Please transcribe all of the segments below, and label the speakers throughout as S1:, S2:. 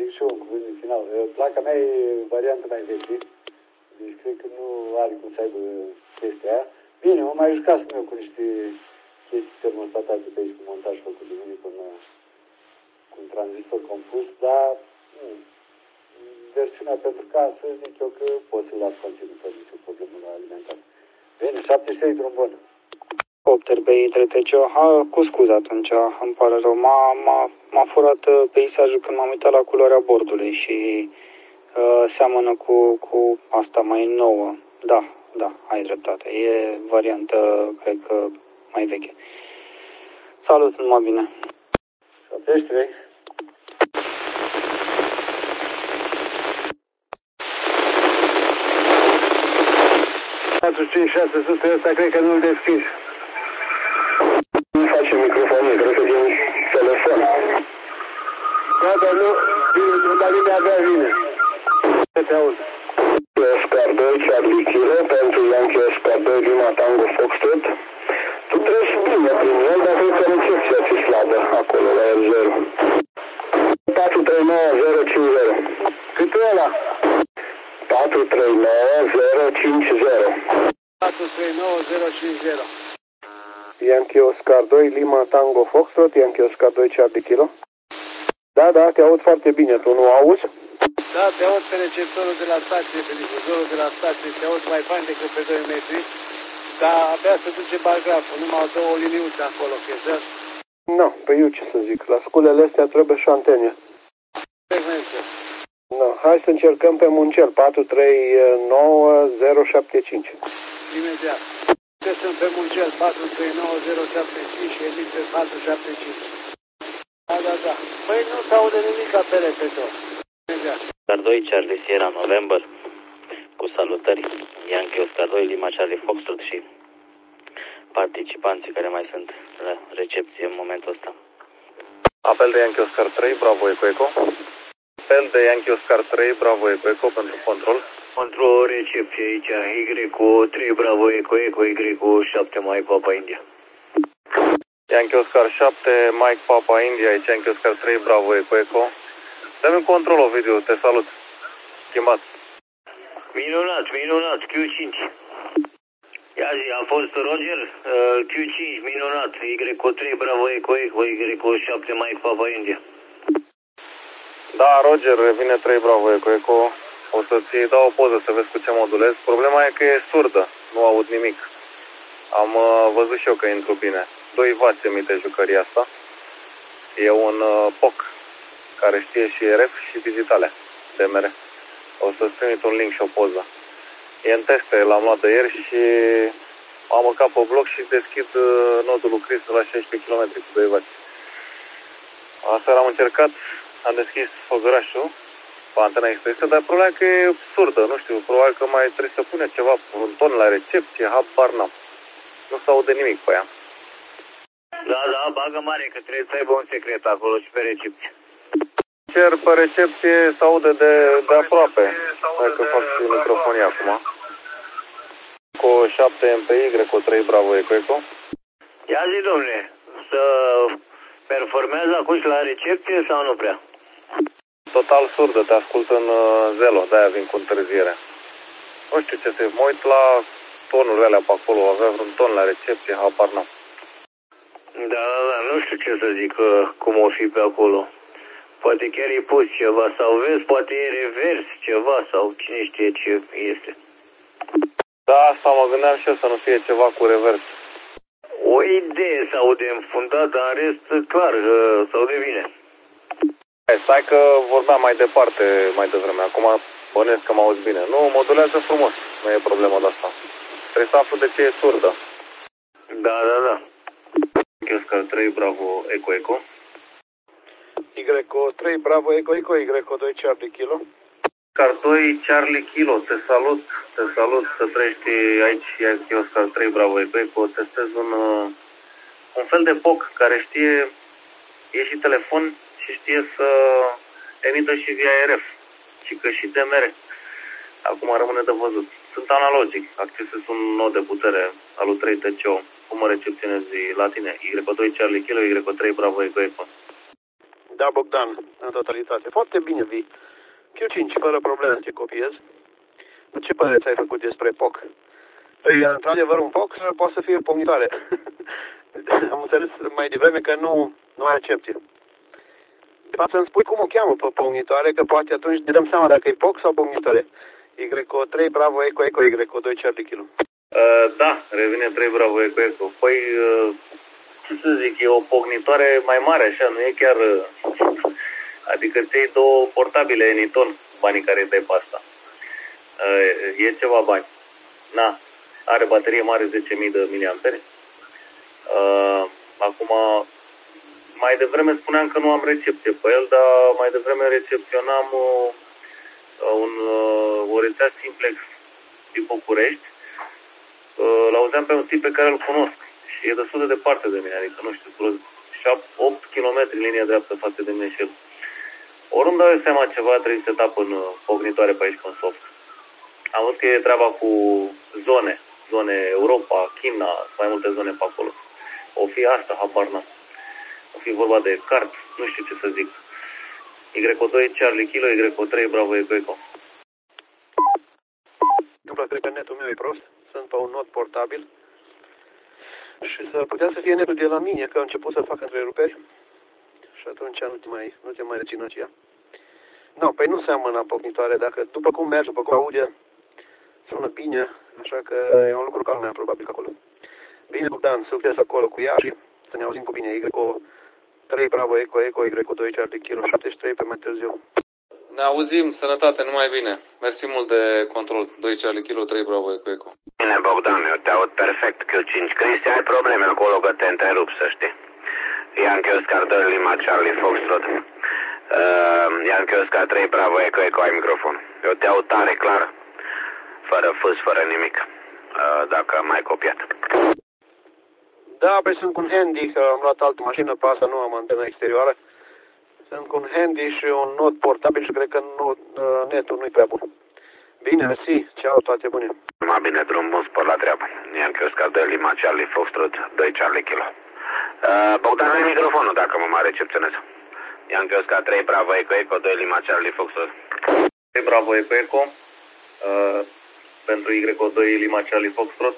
S1: zic și eu un cuvânt din final. Placa mea e varianta mai veche, deci cred că nu are cum să aibă chestia aia. Bine, mă mai jucasem eu cu niște chestii termostatate pe aici, cu montaj făcut de mine cu un tranzistor compus, dar versiunea pentru casă, zic eu că pot să las conținut fără nicio problemă la alimentar. Bine, 76 drum bun.
S2: Copter B3TC, cu scuză atunci, îmi pare rău, m-a furat peisajul când m-am uitat la culoarea bordului și seamănă cu asta mai nouă. Da, ai dreptate, e variantă, cred că, mai veche. Salut, numai bine.
S1: 73. Ăsta cred că nu-l deschizi.
S3: Nu face microfonul, cred că din telefon.
S1: Da, dar nu, dar vine abia vine. Ce te aud?
S3: Oscar 2, Charlie Kilo, pentru Yankee Oscar 2, Lima Tango Foxtrot. Tu treci bine prin el, dar cred că recepția ți slabă acolo la R0. 439050.
S1: Cât e ăla?
S3: 439050.
S1: 439050.
S3: Yankee Oscar 2, Lima Tango Foxtrot, Yankee Oscar 2, Charlie Kilo. Da, te aud foarte bine, tu nu auzi?
S1: Da, te aud pe receptorul de la stație, pe difuzorul de la stație, te aud mai fain decât pe 2 metri, dar abia se duce barigraful, numai două liniuțe acolo, chestia.
S3: Nu, pe eu ce să zic, la sculele astea trebuie și antene.
S1: Frecvență.
S3: Nu, hai să încercăm pe Muncel, 439075.
S1: Imediat. Sunt pe Muncel, 439075 și emit pe 475. Da. Păi nu se aude nimic pe repetor. Imediat.
S4: Oscar 2, Charlie Sierra November, cu salutări, Yankee Oscar 2, Lima Charlie Foxtrot și participanții care mai sunt la recepție în momentul ăsta.
S5: Apel de Yankee Oscar 3, Bravo Eco Eco. Apel de Yankee Oscar 3, Bravo Eco Eco pentru control.
S6: Control recepție aici, Y cu 3 Bravo Eco Eco, Y cu 7 Mike Papa India.
S5: Yankee Oscar 7, Mike Papa India, aici Yankee Oscar 3, Bravo Eco Eco. Dă-mi un control, Ovidiu, te salut. Schimbat.
S6: Minunat, Q5. Ia zi, a fost Roger, Q5, minunat, Y cu 3 Bravo Eco Eco, Y cu 7 Mike Papa India.
S5: Da, Roger, revine 3 Bravo Eco Eco. O să-ți dau o poză să vezi cu ce modulez. Problema e că e surdă, nu aud nimic. Am văzut și eu că intru bine. 2W emite jucăria asta. E un POC care știe și RF și digitale, DMR. O să-ți trimit un link și o poză. E în teste, l-am luat de ieri și am urcat pe bloc și deschid nodul lui Chris la 16 km cu 2W. Aseară am încercat, am deschis făgărașul pe antena extensă, dar problema e că e surdă, nu știu, probabil că mai trebuie să pune ceva, un ton la recepție, habar n-am. Nu se aude nimic pe ea.
S6: Da, bagă mare că trebuie să aibă un secret acolo și pe recepție.
S5: Cer pe recepție se aude de aproape. Hai că fac și microfonie acum. Cu 7 MPY, cu 3 Bravo Eco Eco.
S6: Ia zi, domnule, să performează acum și la recepție sau nu prea?
S5: Total surdă, te ascult în zelo, de-aia vin cu întârziere. Nu știu ce să mă uit la tonurile alea pe acolo, avea vreun ton la recepție, habar n-am.
S6: Da, nu știu ce să zic, cum o fi pe acolo. Poate chiar e pus ceva sau vezi, poate e revers ceva sau cine știe ce este.
S5: Da, asta mă gândeam și eu, să nu fie ceva cu revers.
S6: O idee se aude înfundat, dar în rest clar se aude bine.
S5: Stai că vorbeam mai departe mai devreme, acum bănesc că mă auzi bine. Nu, modulează frumos, nu e problema de asta. Trebuie să aflu de ce e surdă.
S6: Da.
S5: Oscar 3 Bravo Eco Eco.
S3: Y3 Bravo Eco Eco, Y2 Charlie Kilo.
S5: Oscar 2 Charlie Kilo, te salut, să trăiești aici, e Oscar 3 Bravo Eco Eco. Testez un fel de POC care știe, e și telefon și știe să emită și via RF, și că și DMR. Acum rămâne de văzut. Sunt analogic, accesez un nod de putere al lui 3 TCO. Cum mă recepționezi la tine? Y2 Charlie Kilo, Y3 Bravo Eco Eco.
S7: Da, Bogdan, în totalitate. Foarte bine vii. Q5, fără probleme, te copiez. Ce părere ți-ai făcut despre POC? Păi, într-adevăr, un POC poate să fie pocnitoare. Am înțeles mai devreme că nu ai accepție. De fapt, să-mi spui cum o cheamă pe pocnitoare, că poate atunci ne dăm seama dacă e POC sau pocnitoare. YO3, Bravo, Eco, Eco, YO2, Charlie Kilo.
S5: Da, revine 3 Bravo, Eco, Eco. Păi, ce să zic, e o pocnitoare mai mare, așa, nu e chiar... Adică ți iei două portabile Eniton, banii care îi dai pe asta. E ceva bani. Na, are baterie mare, 10.000 de miliamperi. Acum, mai devreme spuneam că nu am recepție pe el, dar mai devreme recepționam o rețea Simplex tip București. L-auzeam pe un tip pe care îl cunosc și e destul de departe de mine, adică nu știu, vreo 8 km în linie dreaptă față de mine și el. Oriunde dau eu seama ceva, trebuie să tap în pocnitoare pe aici, în soft. Am văzut că e treaba cu zone Europa, China, mai multe zone pe acolo. O fi asta, habar n-am. O fi vorba de cart, nu știu ce să zic. YO2, Charlie Kilo, YO3, Bravo, Eco, Eco.
S7: Cred că netul meu e prost. Sunt pe un not portabil. Și s-ar putea să fie netul de la mine, că a început să facă întreruperi. Și atunci nu te mai rețină ea. Nu, păi nu seamănă pocnitoare, dacă după cum merge, după cum aude, sună bine, așa că e un lucru ca lumea, probabil, acolo. Bine, Bogdan, succes acolo cu ea și să ne auzim cu bine. YO3, Bravo, Eco, Eco, YO2, Charlie Kilo, 73 pe mai târziu.
S8: Ne auzim, sănătate, numai bine. Mersi mult de control. 2 Charlie Kilo, 3 Bravo, Eco, Eco.
S3: Bine, Bogdan, eu te aud perfect, Q5. Cristi, ai probleme acolo că te întrerup, să știi. Yankee Oscar 2, Lima, Charlie, Foxtrot. Yankee Oscar 3, Bravo, Eco, Eco, ai microfon. Eu te aud tare, clar. Fără fâs, fără nimic. Dacă m-ai copiat.
S7: Da, păi sunt cu un handy, că am luat altă mașină, pe asta nu am antenă exterioară. Sunt cu un handy și un not portabil și cred că netul nu-i prea bun. Bine, mersi, ceau, toate bune.
S3: Mai bine, drum bun, spor la treabă. Yankee Oscar 2, Lima, Charlie, Foxtrot, 2 Charlie Kilo. Bogdan, ai microfonul dacă mă mai recepționez. Yankee Oscar 3, Bravo, Eco, Eco, 2 Lima, Charlie, Foxtrot.
S5: 3 Bravo, Eco, Eco. Pentru YO2, Lima, Charlie, Foxtrot.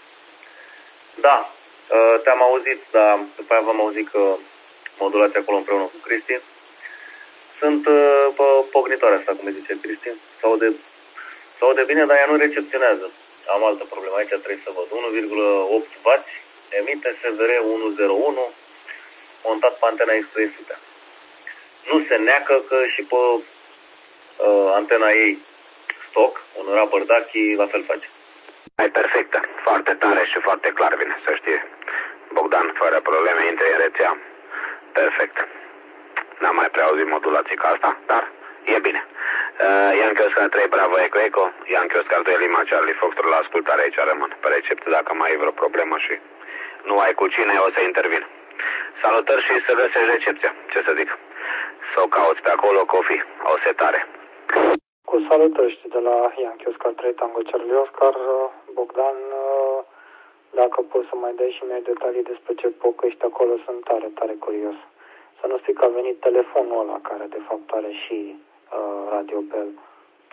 S5: Da, te-am auzit, dar după aia v-am auzit că modulați acolo împreună cu Cristi. Sunt pe pocnitoarea asta, cum îi zice Cristi. S-aude bine, dar ea nu recepționează. Am altă problemă, aici trebuie să văd. 1,8 W, emite SVR 101, montat pe antena X300. Nu se neacă că și pe antena ei stock, un rubber ducky, la fel face.
S3: Ai perfectă, foarte tare și foarte clar vine, să știe. Bogdan, fără probleme, intre în rețea. Perfect. N-am mai prea auzit modulații ca asta, dar e bine. Yankee Oscar 3, Bravo, Eco, Eco. Yankee Oscar 2, Lima, Charlie, Foxtrot, la ascultare aici rămân. Pe recepție, dacă mai ai vreo problemă și nu ai cu cine, o să intervin. Salutări și să găsești recepția, ce să zic. Să o cauți pe acolo, Cofi, o setare.
S2: Cu salutări, știi, de la Yankee Oscar 3, Tango Charlie Oscar, Bogdan, dacă poți să mai dai și mie detalii despre ce POC ești acolo, sunt tare, tare curios. Să nu știi că a venit telefonul ăla, care de fapt are și radio pe el.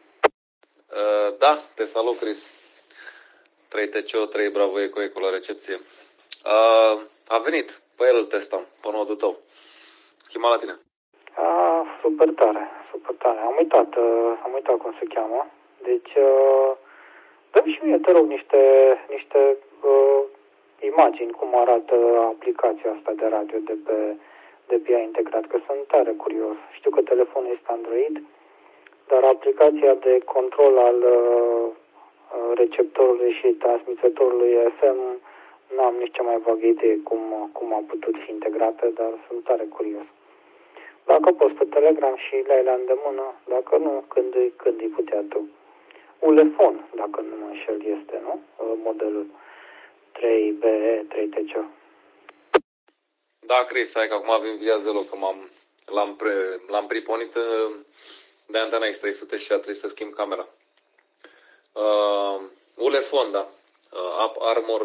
S8: Da, te salut, Chris. 3 TCO, 3 Bravo, Eco, Eco la recepție. A venit, pe el îl testam, pe nodul tău. Schimba la tine.
S2: Super tare, super tare. Am uitat cum se cheamă. Deci, dă-mi și mie, te rog, niște imagini cum arată aplicația asta de radio de pe ea integrat, că sunt tare curios. Știu că telefonul este Android, dar aplicația de control al receptorului și transmițătorului FM n-am nici cea mai vagă idee cum a putut fi integrată, dar sunt tare curios. Dacă poți pe Telegram și le-ai la îndemână, dacă nu, când îi putea tu. Ulefon, dacă nu mă înșel, este, nu? Modelul 3BE, 3TC.
S8: Da, Chris, hai că acum avem via zero, că l-am priponit de antena X300 și a trebuit să schimb camera. Ulefon, da. Up Armor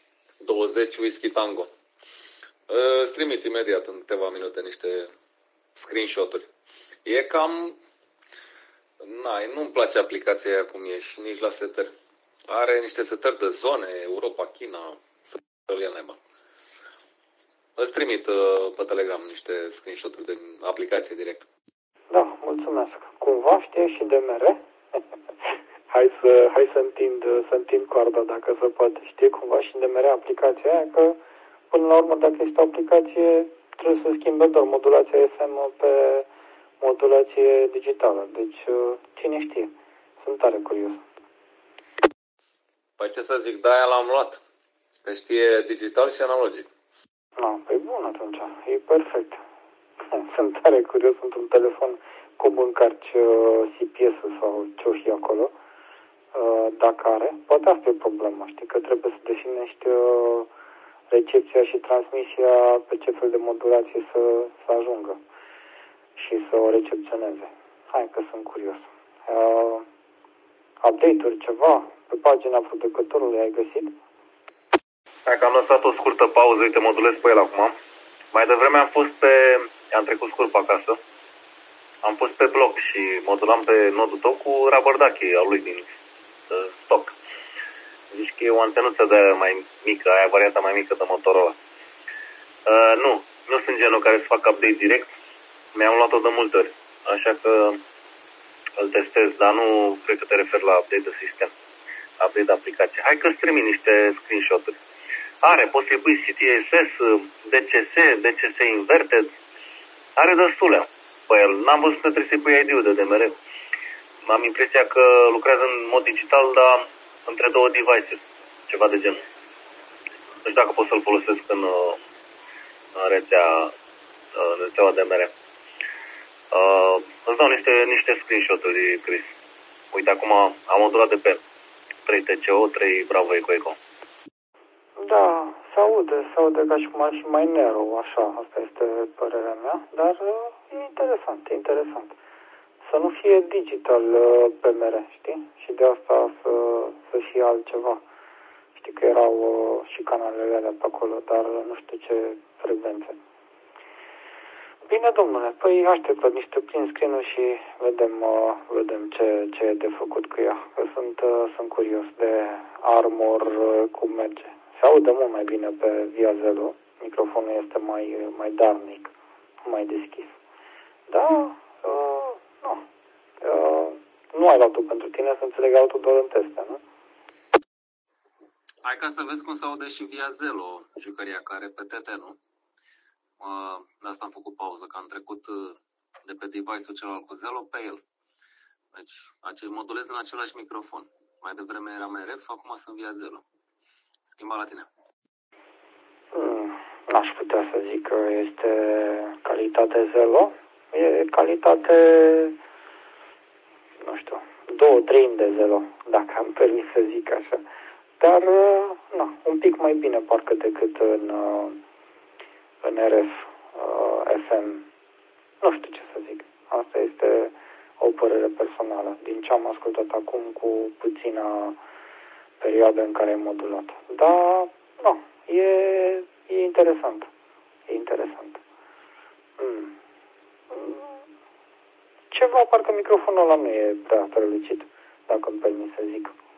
S8: 20 Whisky Tango. Îți trimit imediat în câteva minute niște screenshot-uri. E cam... nu-mi place aplicația aia cum e și nici la setări. Are niște setări de zone, Europa, China, să-l ia naiba. Îți trimit pe Telegram niște screenshot-uri de aplicație direct.
S2: Da, mulțumesc. Cumva știe și DMR? Hai să întind coarda dacă se poate. Știe cumva și DMR aplicația aia, că până la urmă dacă este o aplicație trebuie să schimbe doar modulația FM pe modulație digitală. Deci cine știe? Sunt tare curios.
S8: Păi ce să zic, de-aia l-am luat. Că știe digital și analogic.
S2: Păi bun atunci, e perfect. Sunt tare curios într-un telefon cum încarci CPS-ul sau ce-o fi acolo. Dacă are, poate asta e problema, știi, că trebuie să definești recepția și transmisia pe ce fel de modulație să ajungă și să o recepționeze. Hai că sunt curios. Update-uri, ceva, pe pagina producătorului ai găsit?
S5: Hai că am lăsat o scurtă pauză, uite, modulez pe el acum. Mai devreme am trecut scurt pe acasă. Am pus pe bloc și modulam pe nodul tău cu Rabardaki al lui din stock. Zici că e o antenuță de mai mică, aia varianta mai mică de Motorola. Nu sunt genul care să fac update direct. Mi-am luat-o de multe ori, așa că îl testez, dar nu cred că te referi la update de sistem, update de aplicație. Hai că-ți trimit niște screenshot-uri. Are, poți să-i pui CTSS, DCS inverted, are destule pe el. N-am văzut că trebuie să-i pui ID-ul de DMR. Am impresia că lucrează în mod digital, dar între două devices, ceva de genul. Nu știu dacă pot să-l folosesc în rețeaua DMR. Îți dau niște screenshot-uri, Chris. Uite, acum am modulat de pe 3 TCO, 3 Bravo Eco Eco.
S2: Da, se aude ca și cum ar fi mai narrow, așa, asta este părerea mea, dar e interesant. Să nu fie digital PMR, știi? Și de asta să fie altceva. Știi că erau și canalele alea pe acolo, dar nu știu ce frecvențe. Bine, domnule, păi aștept la niște print screen-uri și vedem ce e de făcut cu ea. Că sunt curios de Armor cum merge. Se aude mult mai bine pe via Zelo. Microfonul este mai darnic, mai deschis. Da, nu ai luat-o pentru tine, să înțeleg, auto doar în teste, nu?
S8: Hai ca să vezi cum se aude și via Zelo, jucăria care pe TT, nu? De asta am făcut pauză, că am trecut de pe device-ul celălalt cu Zelo pe el. Deci, modulez în același microfon. Mai devreme eram RF, acum sunt via Zelo. Schimba la tine.
S2: N-aș putea să zic că este calitate Zelo. E calitate, nu știu, 2/3 de Zelo, dacă am permis să zic așa. Dar, un pic mai bine parcă decât în RF, FM. Nu știu ce să zic. Asta este o părere personală. Din ce am ascultat acum cu puțina perioadă în care am modulat. Dar, e interesant. E interesant. Ceva, parcă microfonul ăla nu e prea strălucit, dacă îmi permis să zic.